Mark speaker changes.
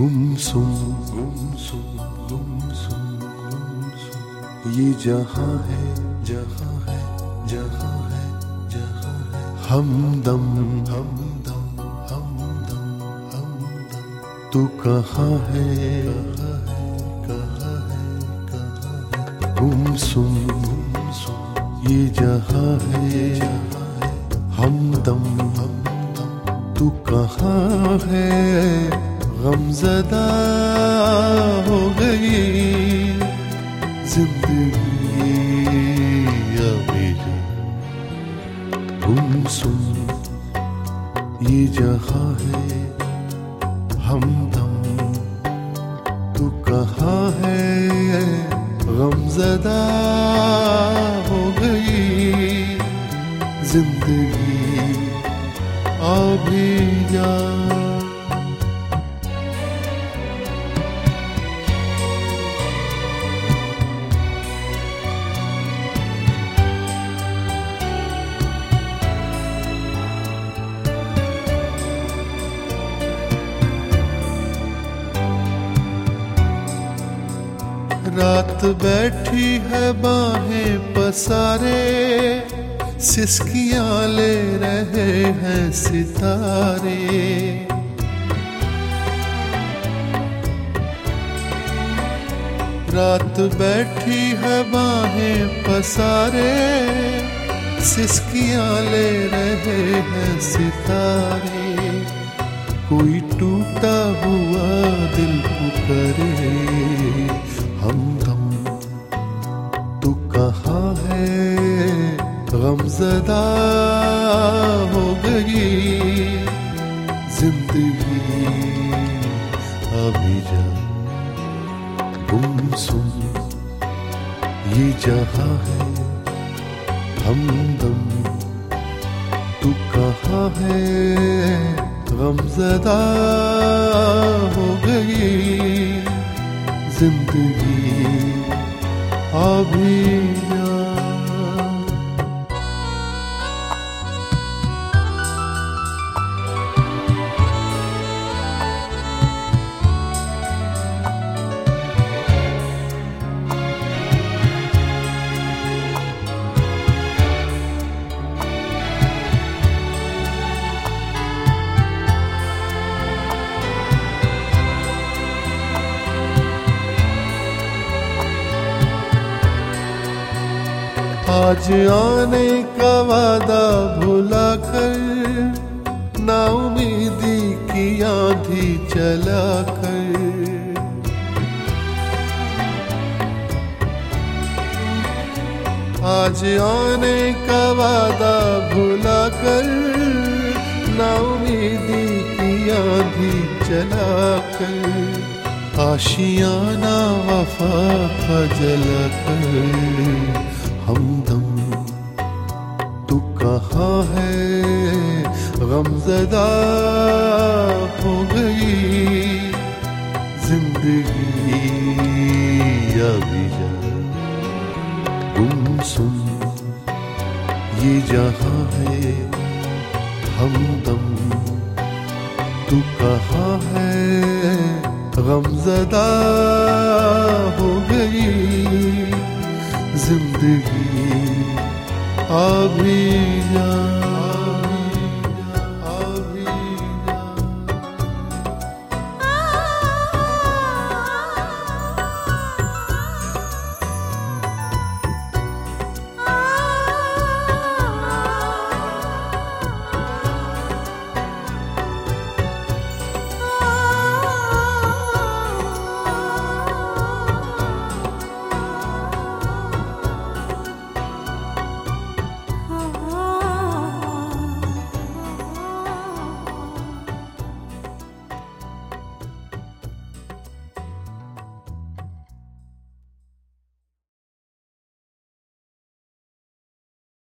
Speaker 1: गुमसुम गुमसुम गुमसुम गुमसुम ये जहां है जहां है जहां है जहां है हमदम हमदम हमदम हमदम तू कहाँ है कहाँ है कहाँ है गुमसुम गुमसुम ये जहां है हमदम हमदम तू कहाँ है गमज़दा हो गई जिंदगी अभी गुमसुम ये जहां है हमदम तू कहाँ है गमज़दा हो गई जिंदगी अभी जा रात बैठी है बाहें पसारे सिसकियां ले रहे हैं सितारे रात बैठी है बाहें पसारे सिसकियां ले रहे हैं सितारे कोई टूटा हुआ दिल पुकारे हमदम तू कहाँ है गमज़दा हो गई जिंदगी अभी जा गुमसुम ये जहां है हमदम तू कहाँ है गमज़दा हो गई जिंदगी अभी जा आज आने का वादा भुला कर नाउमीदी की आंधी चला कर आज आने का वादा भुला कर नाउमीदी की आंधी चला कर आशियाना वफा का जला कर हमदम तू कहाँ है गमज़दा हो गई जिंदगी अभी जा गुमसुम ये जहां है हमदम तू कहाँ है गमज़दा हो गई जिंदगी अभी जा